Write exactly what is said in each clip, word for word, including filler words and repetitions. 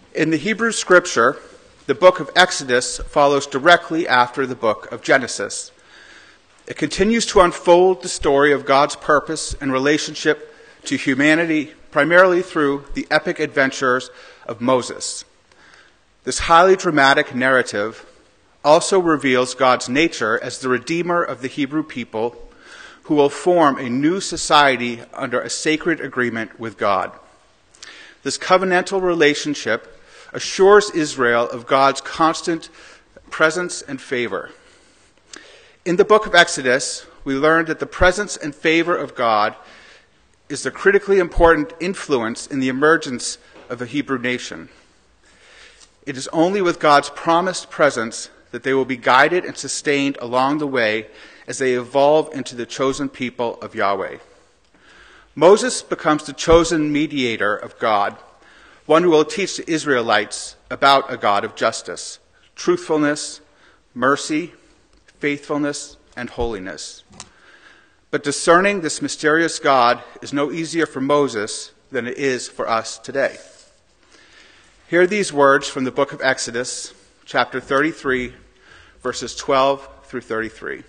In the Hebrew scripture, the book of Exodus follows directly after the book of Genesis. It continues to unfold the story of God's purpose and relationship to humanity, primarily through the epic adventures of Moses. This highly dramatic narrative also reveals God's nature as the Redeemer of the Hebrew people, who will form a new society under a sacred agreement with God. This covenantal relationship assures Israel of God's constant presence and favor. In the book of Exodus, we learn that the presence and favor of God is the critically important influence in the emergence of the Hebrew nation. It is only with God's promised presence that they will be guided and sustained along the way as they evolve into the chosen people of Yahweh. Moses becomes the chosen mediator of God, one who will teach the Israelites about a God of justice, truthfulness, mercy, faithfulness, and holiness. But discerning this mysterious God is no easier for Moses than it is for us today. Hear these words from the book of Exodus, chapter thirty-three, verses twelve through thirty-three.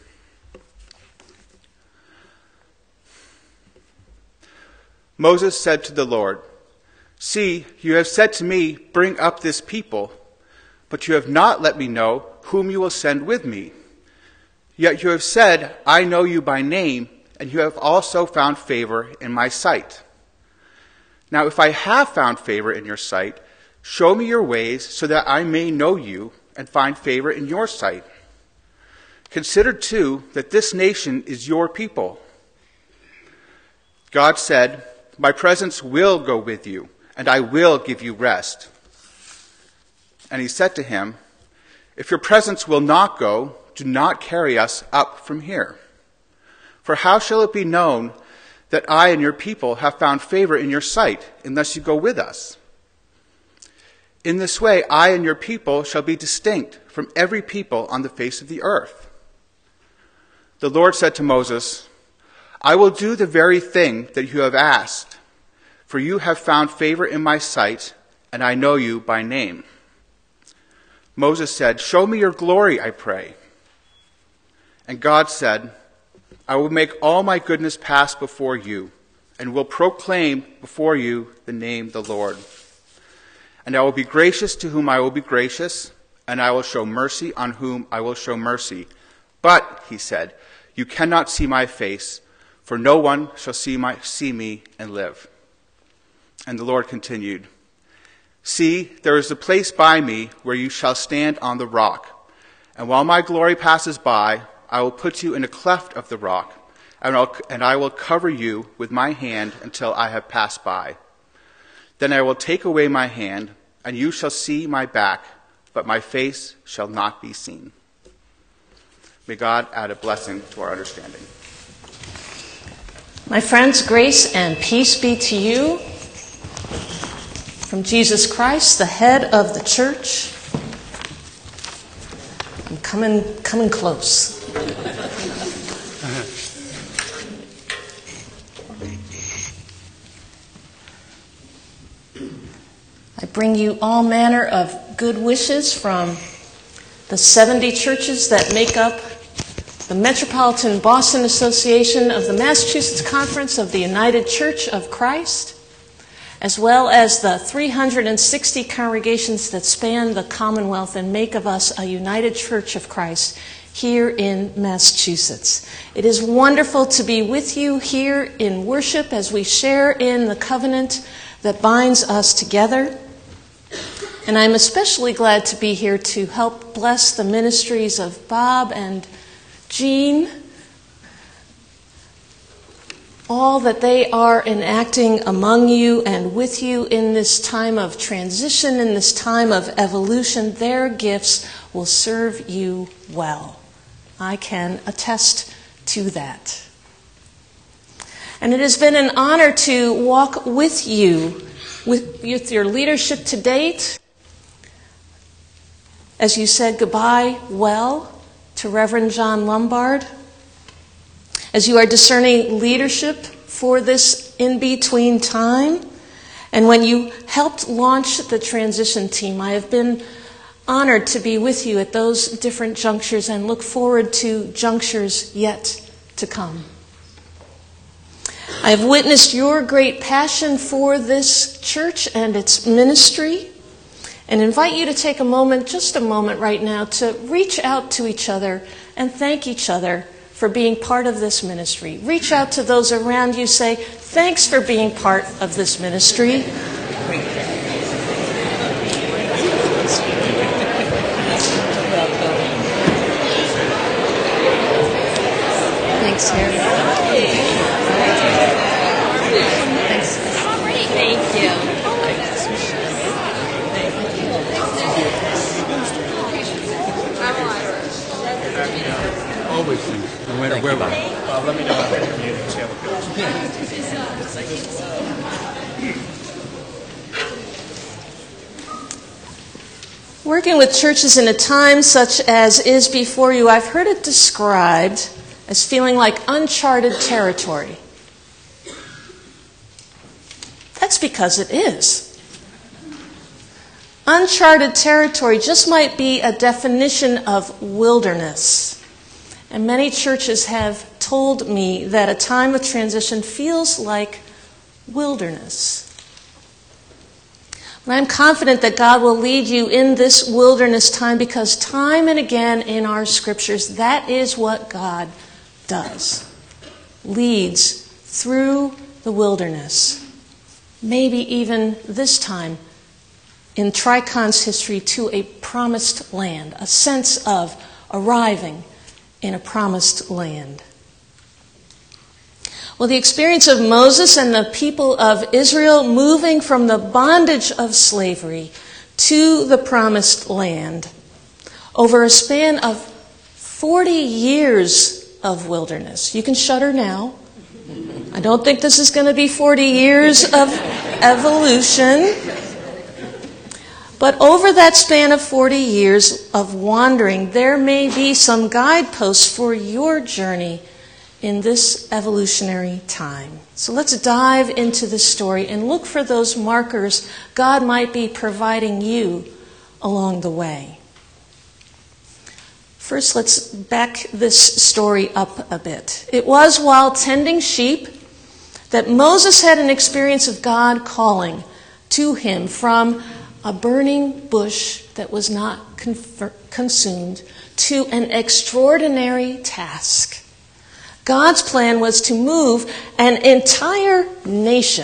Moses said to the Lord, "See, you have said to me, 'Bring up this people,' but you have not let me know whom you will send with me. Yet you have said, 'I know you by name,' and you have also found favor in my sight. Now if I have found favor in your sight, show me your ways so that I may know you and find favor in your sight. Consider, too, that this nation is your people." God said, "My presence will go with you, and I will give you rest." And he said to him, "If your presence will not go, do not carry us up from here. For how shall it be known that I and your people have found favor in your sight, unless you go with us? In this way, I and your people shall be distinct from every people on the face of the earth." The Lord said to Moses, "I will do the very thing that you have asked, for you have found favor in my sight, and I know you by name." Moses said, "Show me your glory, I pray." And God said, "I will make all my goodness pass before you, and will proclaim before you the name the Lord. And I will be gracious to whom I will be gracious, and I will show mercy on whom I will show mercy. But," he said, "you cannot see my face, for no one shall see my see me and live." And the Lord continued, "See, there is a place by me where you shall stand on the rock. And while my glory passes by, I will put you in a cleft of the rock, and, I'll, and I will cover you with my hand until I have passed by. Then I will take away my hand, and you shall see my back, but my face shall not be seen." May God add a blessing to our understanding. My friends, grace and peace be to you from Jesus Christ, the head of the church. I'm coming, coming close. I bring you all manner of good wishes from the seventy churches that make up the Metropolitan Boston Association of the Massachusetts Conference of the United Church of Christ, as well as the three hundred sixty congregations that span the Commonwealth and make of us a United Church of Christ here in Massachusetts. It is wonderful to be with you here in worship as we share in the covenant that binds us together. And I'm especially glad to be here to help bless the ministries of Bob and Jean, all that they are enacting among you and with you in this time of transition, in this time of evolution. Their gifts will serve you well. I can attest to that. And it has been an honor to walk with you, with, with your leadership to date, as you said goodbye well to Reverend John Lombard, as you are discerning leadership for this in-between time, And when you helped launch the transition team, I have been honored to be with you at those different junctures and look forward to junctures yet to come. I have witnessed your great passion for this church and its ministry, and invite you to take a moment, just a moment right now, to reach out to each other and thank each other for being part of this ministry. Reach out to those around you, say, thanks for being part of this ministry. Thanks, Harry. Thanks. Thank you. Always things, no matter where we're at. Uh, let me know about that meeting. See how it goes. Working with churches in a time such as is before you, I've heard it described as feeling like uncharted territory. That's because it is. Uncharted territory just might be a definition of wilderness. And many churches have told me that a time of transition feels like wilderness. But I'm confident that God will lead you in this wilderness time, because time and again in our scriptures, that is what God does. Leads through the wilderness. Maybe even this time in Tricon's history to a promised land, a sense of arriving in a promised land. Well, the experience of Moses and the people of Israel moving from the bondage of slavery to the promised land over a span of forty years of wilderness. You can shudder now. I don't think this is going to be forty years of evolution. But over that span of forty years of wandering, there may be some guideposts for your journey in this evolutionary time. So let's dive into this story and look for those markers God might be providing you along the way. First, let's back this story up a bit. It was while tending sheep that Moses had an experience of God calling to him from a burning bush that was not confer- consumed to an extraordinary task. God's plan was to move an entire nation,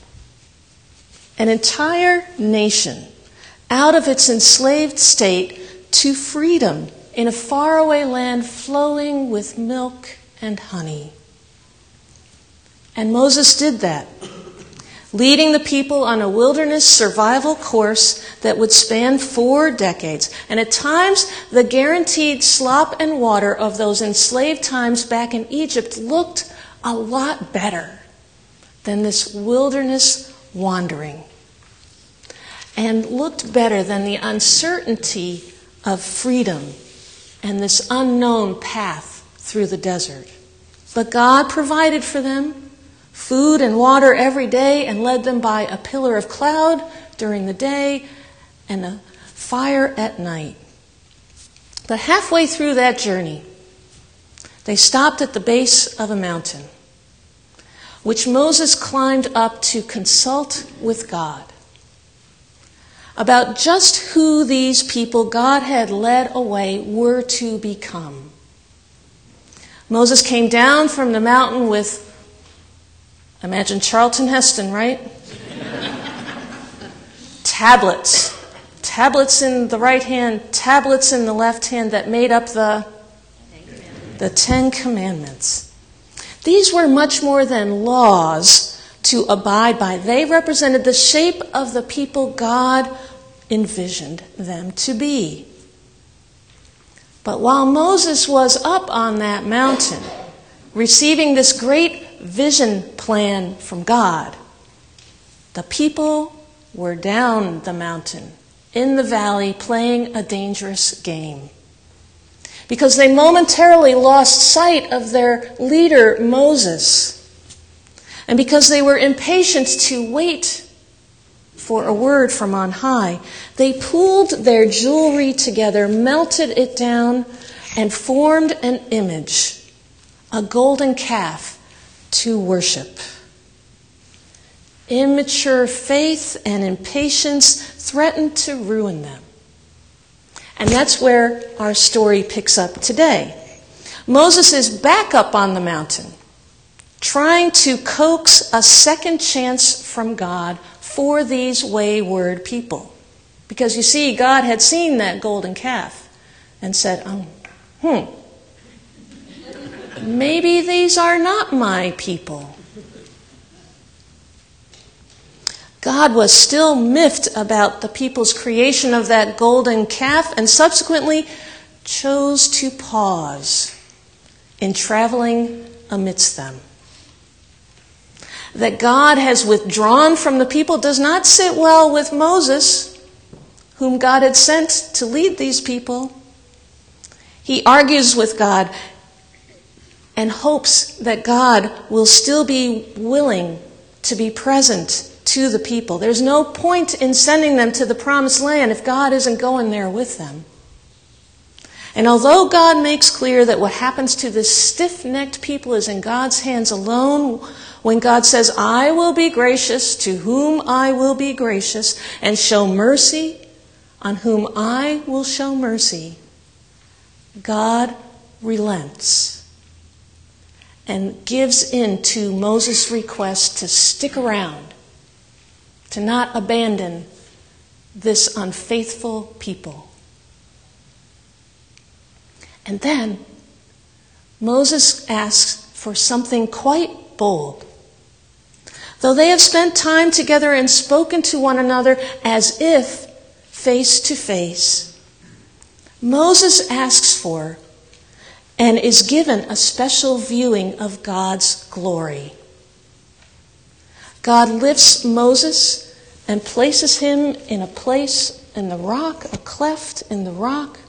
an entire nation out of its enslaved state to freedom in a faraway land flowing with milk and honey. And Moses did that, leading the people on a wilderness survival course that would span four decades. And at times, the guaranteed slop and water of those enslaved times back in Egypt looked a lot better than this wilderness wandering, and looked better than the uncertainty of freedom and this unknown path through the desert. But God provided for them food and water every day and led them by a pillar of cloud during the day and a fire at night. But halfway through that journey, they stopped at the base of a mountain, which Moses climbed up to consult with God about just who these people God had led away were to become. Moses came down from the mountain with, imagine Charlton Heston, right? Tablets. Tablets in the right hand, tablets in the left hand that made up the, the Ten Commandments. These were much more than laws to abide by. They represented the shape of the people God envisioned them to be. But while Moses was up on that mountain, receiving this great vision plan from God, the people were down the mountain, in the valley, playing a dangerous game. Because they momentarily lost sight of their leader, Moses. And because they were impatient to wait for a word from on high. They pooled their jewelry together, melted it down, and formed an image, a golden calf, to worship. Immature faith and impatience threatened to ruin them. And that's where our story picks up today. Moses is back up on the mountain, trying to coax a second chance from God for these wayward people. Because you see, God had seen that golden calf and said, oh, hmm, maybe these are not my people. God was still miffed about the people's creation of that golden calf and subsequently chose to pause in traveling amidst them. That God has withdrawn from the people does not sit well with Moses, whom God had sent to lead these people. He argues with God and hopes that God will still be willing to be present to the people. There's no point in sending them to the promised land if God isn't going there with them. And although God makes clear that what happens to this stiff-necked people is in God's hands alone, when God says, I will be gracious to whom I will be gracious, and show mercy on whom I will show mercy, God relents and gives in to Moses' request to stick around, to not abandon this unfaithful people. And then Moses asks for something quite bold. Though they have spent time together and spoken to one another as if face to face, Moses asks for and is given a special viewing of God's glory. God lifts Moses and places him in a place in the rock, a cleft in the rock.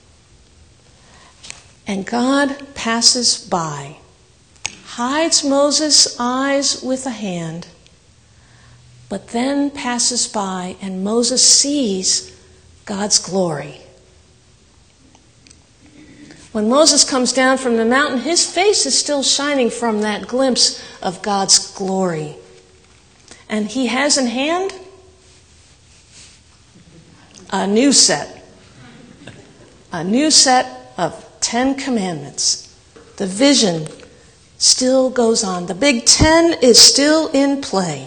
And God passes by, hides Moses' eyes with a hand, but then passes by and Moses sees God's glory. When Moses comes down from the mountain, his face is still shining from that glimpse of God's glory. And he has in hand a new set. A new set of Ten Commandments. The vision still goes on. The Big Ten is still in play.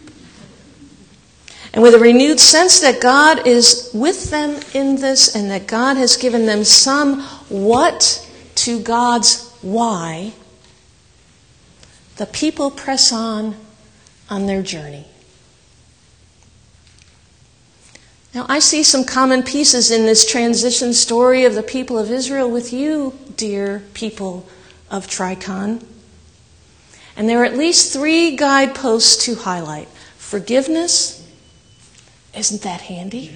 And with a renewed sense that God is with them in this and that God has given them some what to God's why, the people press on on their journey. Now, I see some common pieces in this transition story of the people of Israel with you, dear people of Tricon. And there are at least three guideposts to highlight. Forgiveness. Isn't that handy?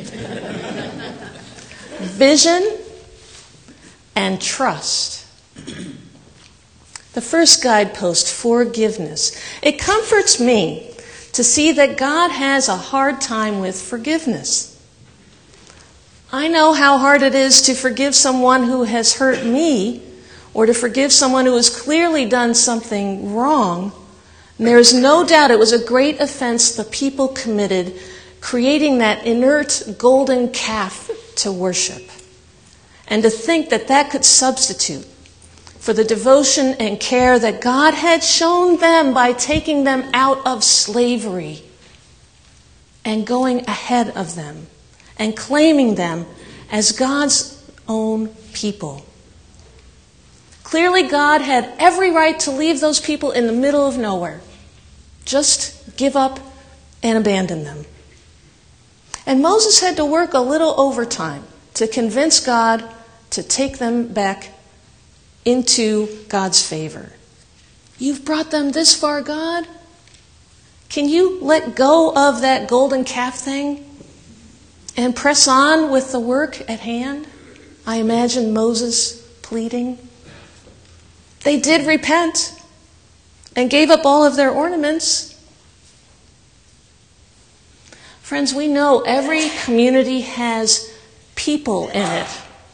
Vision and trust. The first guidepost, forgiveness. It comforts me to see that God has a hard time with forgiveness. I know how hard it is to forgive someone who has hurt me or to forgive someone who has clearly done something wrong. And there is no doubt it was a great offense the people committed, creating that inert golden calf to worship. And to think that that could substitute for the devotion and care that God had shown them by taking them out of slavery and going ahead of them and claiming them as God's own people. Clearly, God had every right to leave those people in the middle of nowhere. Just give up and abandon them. And Moses had to work a little overtime to convince God to take them back into God's favor. You've brought them this far, God. Can you let go of that golden calf thing and press on with the work at hand? I imagine Moses pleading. They did repent and gave up all of their ornaments. Friends, we know every community has people in it.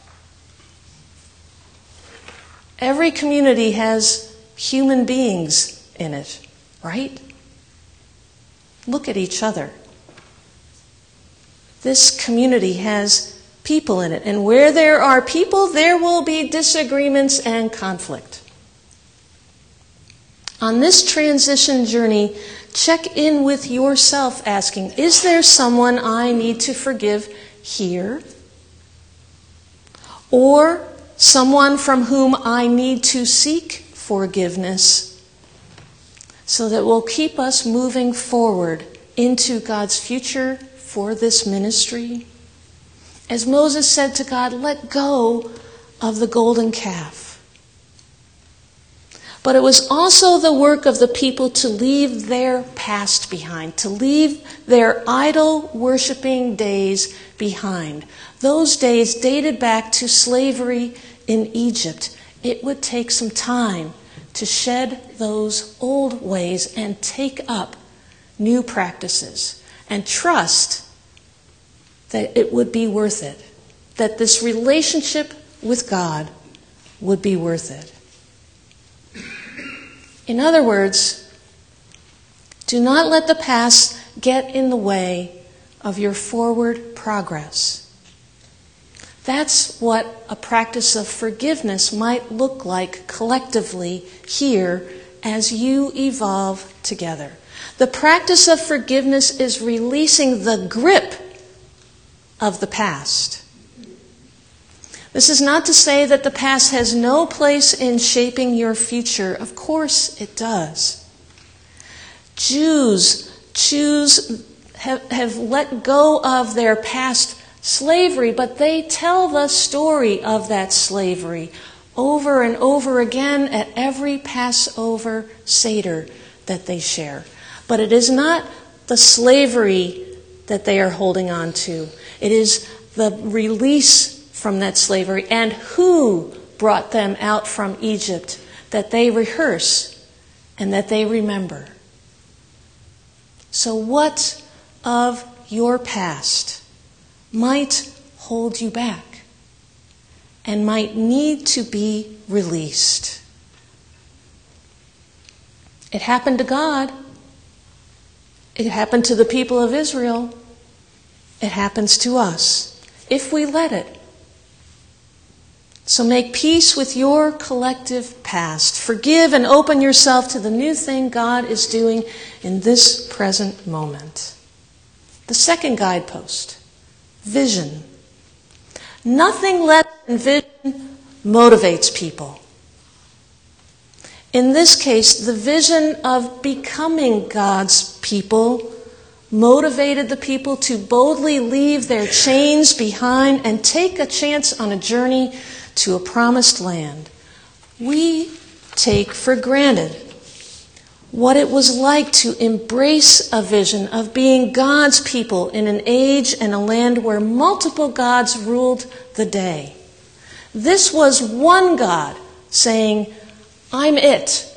Every community has human beings in it, right? Look at each other. This community has people in it, and where there are people, there will be disagreements and conflict. On this transition journey, check in with yourself asking, is there someone I need to forgive here? Or someone from whom I need to seek forgiveness so that will keep us moving forward into God's future for this ministry? As Moses said to God, let go of the golden calf. But it was also the work of the people to leave their past behind, to leave their idol worshiping days behind. Those days dated back to slavery in Egypt. It would take some time to shed those old ways and take up new practices and trust that it would be worth it, that this relationship with God would be worth it. In other words, do not let the past get in the way of your forward progress. That's what a practice of forgiveness might look like collectively here as you evolve together. The practice of forgiveness is releasing the grip of the past. This is not to say that the past has no place in shaping your future. Of course it does. Jews choose have, have let go of their past slavery, but they tell the story of that slavery over and over again at every Passover Seder that they share. But it is not the slavery that they are holding on to. It is the release from that slavery and who brought them out from Egypt that they rehearse and that they remember. So what of your past might hold you back and might need to be released? It happened to God. It happened to the people of Israel. It happens to us if we let it. So make peace with your collective past. Forgive and open yourself to the new thing God is doing in this present moment. The second guidepost, vision. Nothing less than vision motivates people. In this case, the vision of becoming God's people motivated the people to boldly leave their chains behind and take a chance on a journey to a promised land. We take for granted what it was like to embrace a vision of being God's people in an age and a land where multiple gods ruled the day. This was one God saying, I'm it.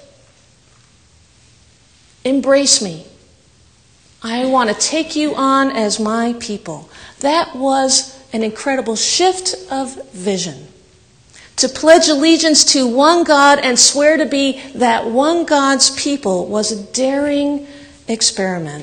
Embrace me. I want to take you on as my people. That was an incredible shift of vision. To pledge allegiance to one God and swear to be that one God's people was a daring experiment.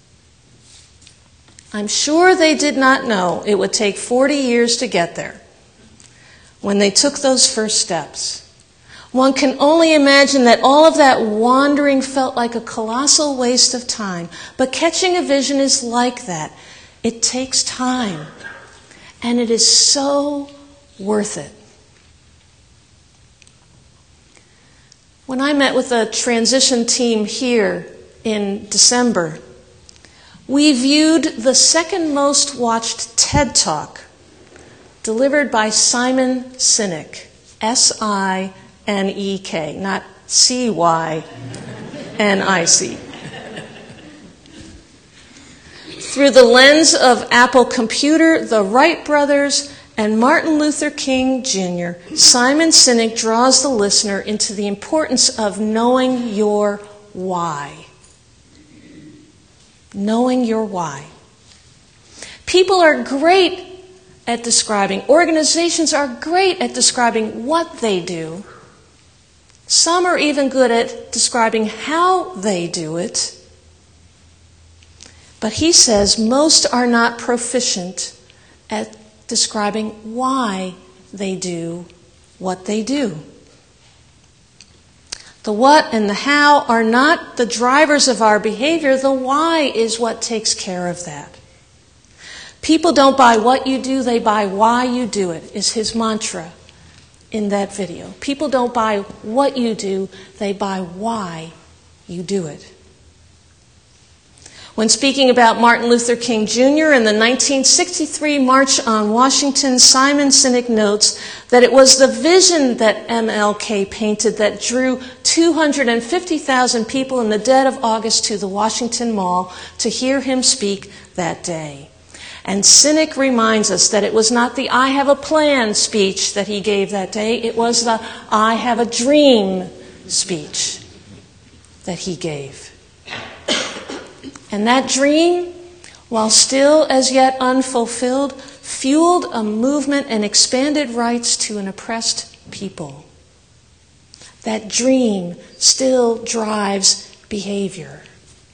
I'm sure they did not know it would take forty years to get there when they took those first steps. One can only imagine that all of that wandering felt like a colossal waste of time. But catching a vision is like that. It takes time. And it is so worth it. When I met with a transition team here in December, we viewed the second most watched TED Talk delivered by Simon Sinek, S I N E K, not C Y N I C. Through the lens of Apple Computer, the Wright brothers, and Martin Luther King Junior, Simon Sinek draws the listener into the importance of knowing your why. Knowing your why. People are great at describing, organizations are great at describing what they do. Some are even good at describing how they do it. But he says most are not proficient at describing why they do what they do. The what and the how are not the drivers of our behavior. The why is what takes care of that. People don't buy what you do, they buy why you do it, is his mantra in that video. People don't buy what you do, they buy why you do it. When speaking about Martin Luther King Junior in the nineteen sixty-three March on Washington, Simon Sinek notes that it was the vision that M L K painted that drew two hundred fifty thousand people in the dead of August to the Washington Mall to hear him speak that day. And Sinek reminds us that it was not the I have a plan speech that he gave that day, it was the I have a dream speech that he gave. And that dream, while still as yet unfulfilled, fueled a movement and expanded rights to an oppressed people. That dream still drives behavior.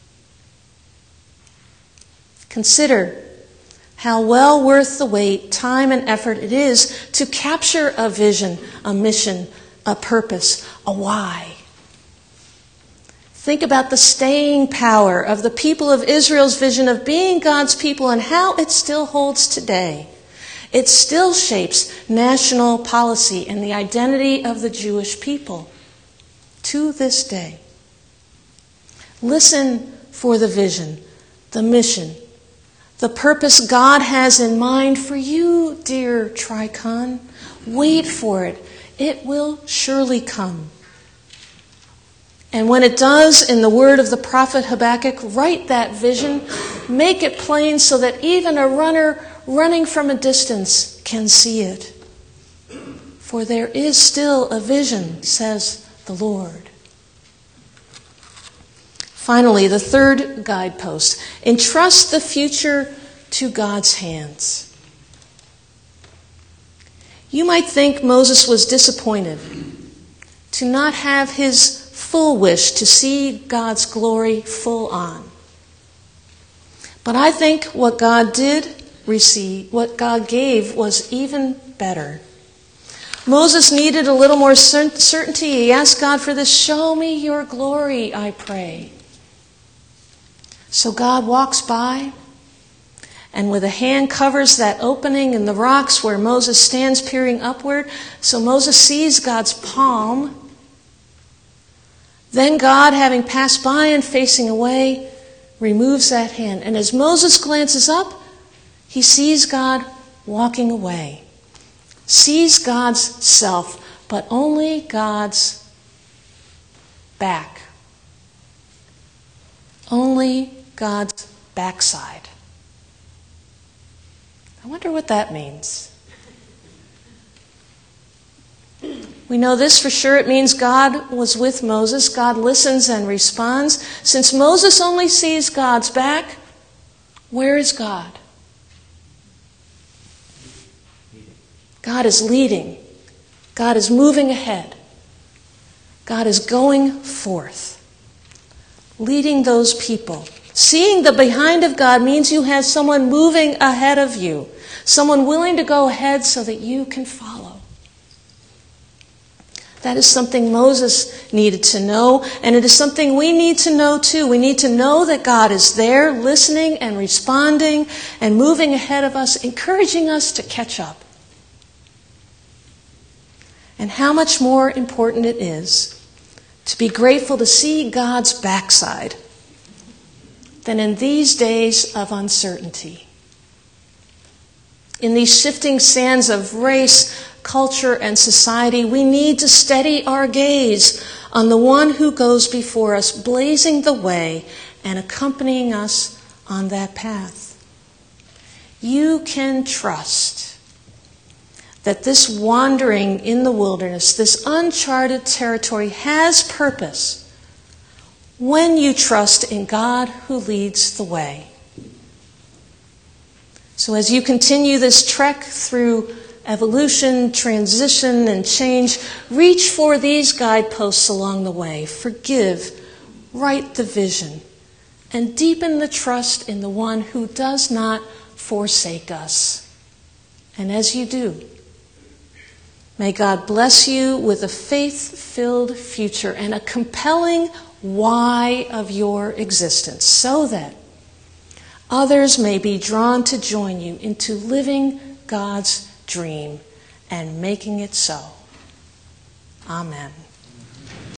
Consider how well worth the wait, time, and effort it is to capture a vision, a mission, a purpose, a why. Think about the staying power of the people of Israel's vision of being God's people and how it still holds today. It still shapes national policy and the identity of the Jewish people to this day. Listen for the vision, the mission, the purpose God has in mind for you, dear Tricon. Wait for it. It will surely come. And when it does, in the word of the prophet Habakkuk, write that vision, make it plain so that even a runner running from a distance can see it. For there is still a vision, says the Lord. Finally, the third guidepost, entrust the future to God's hands. You might think Moses was disappointed to not have his full wish to see God's glory full on. But I think what God did receive, what God gave, was even better. Moses needed a little more certainty. He asked God for this. Show me your glory, I pray. So God walks by, and with a hand covers that opening in the rocks where Moses stands peering upward. So Moses sees God's palm. Then God, having passed by and facing away, removes that hand. And as Moses glances up, he sees God walking away. Sees God's self, but only God's back. Only God's backside. I wonder what that means. We know this for sure. It means God was with Moses. God listens and responds. Since Moses only sees God's back, where is God? God is leading. God is moving ahead. God is going forth, leading those people. Seeing the behind of God means you have someone moving ahead of you, someone willing to go ahead so that you can follow. That is something Moses needed to know, and it is something we need to know too. We need to know that God is there, listening and responding and moving ahead of us, encouraging us to catch up. And how much more important it is to be grateful to see God's backside than in these days of uncertainty. In these shifting sands of race, culture, and society, we need to steady our gaze on the one who goes before us, blazing the way and accompanying us on that path. You can trust that this wandering in the wilderness, this uncharted territory, has purpose when you trust in God who leads the way. So as you continue this trek through evolution, transition, and change, reach for these guideposts along the way. Forgive, write the vision, and deepen the trust in the one who does not forsake us. And as you do, may God bless you with a faith-filled future and a compelling why of your existence, so that others may be drawn to join you into living God's dream and making it so. Amen.